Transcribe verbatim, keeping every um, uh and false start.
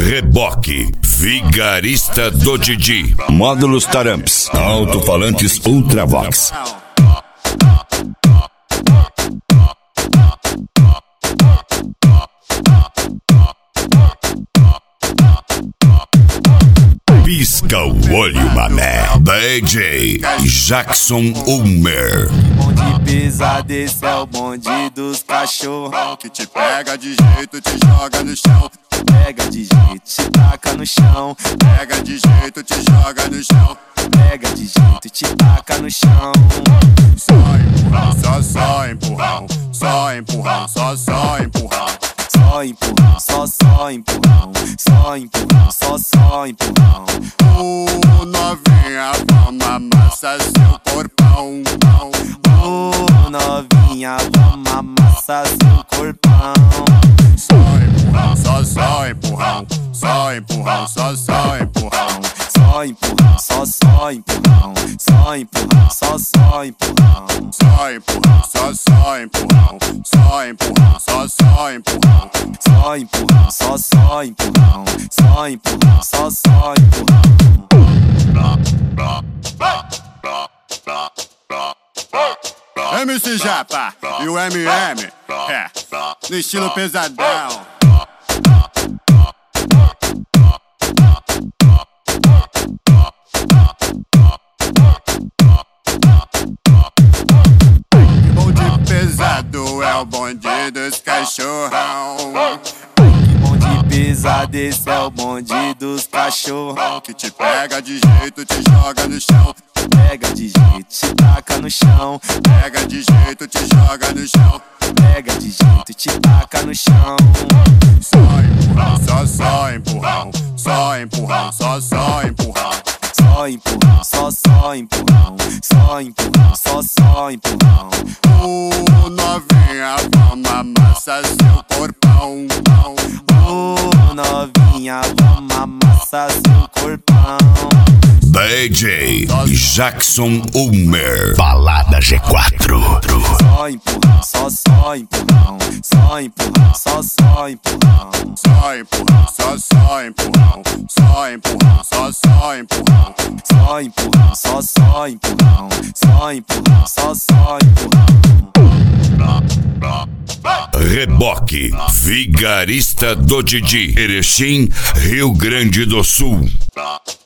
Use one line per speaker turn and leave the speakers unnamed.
Reboque, Vigarista do Didi. Módulos Taramps, alto-falantes Ultravox. Pisca o olho, mané. D J Jackson Ulmer.
Bonde pesado, esse é o bonde dos cachorrão
que te pega de jeito, te joga no chão.
Pega de jeito, te taca no chão.
Pega de jeito, te joga no chão.
Pega de jeito, te taca no chão.
Só empurrão, só só empurrão. Só empurrão, só só empurrão.
Só empurrão, só só empurrão. Só empurrão, só só empurrão.
Ô novinha, vamos amassar seu corpão.
Ô novinha, vamos amassar seu corpão.
Só empurrão, só só empurrão. Só empurrão, só só empurrão.
Só empurrão, só só empurrão. Só empurrão, só só empurrão.
Só empurrão, só só empurrão. Só empurrão, só só empurrão.
Só empurrão, só só empurrão. Só empurrão, só só empurrão.
M C Japa e o M M, é, no estilo pesadão. Bonde pesado é o bonde dos cachorrão.
Bonde pesado, esse é o bonde dos cachorrão
que te pega de jeito, te joga no chão.
Pega de jeito, te taca no chão.
Pega de jeito, te joga no chão.
Pega de jeito, te taca no chão.
Só empurrão, só só empurrão. Só empurrão, só só empurrão.
Só empurrão, só só empurrão. Só empurrão, só só empurrão.
Ô novinha, vamos amassar seu corpão.
Ô novinha, vamos amassar seu corpão.
D J Jackson Ulmer. Balada G quatro.
Só empurrão, só só empurrão. Só empurrão, só só empurrão.
Só empurrão, só só empurrão. Só empurrão, só só empurrão.
Só empurrão, só só empurrão. Só empurrão, só só empurrão.
Reboque, Vigarista do Didi. Erechim, Rio Grande do Sul.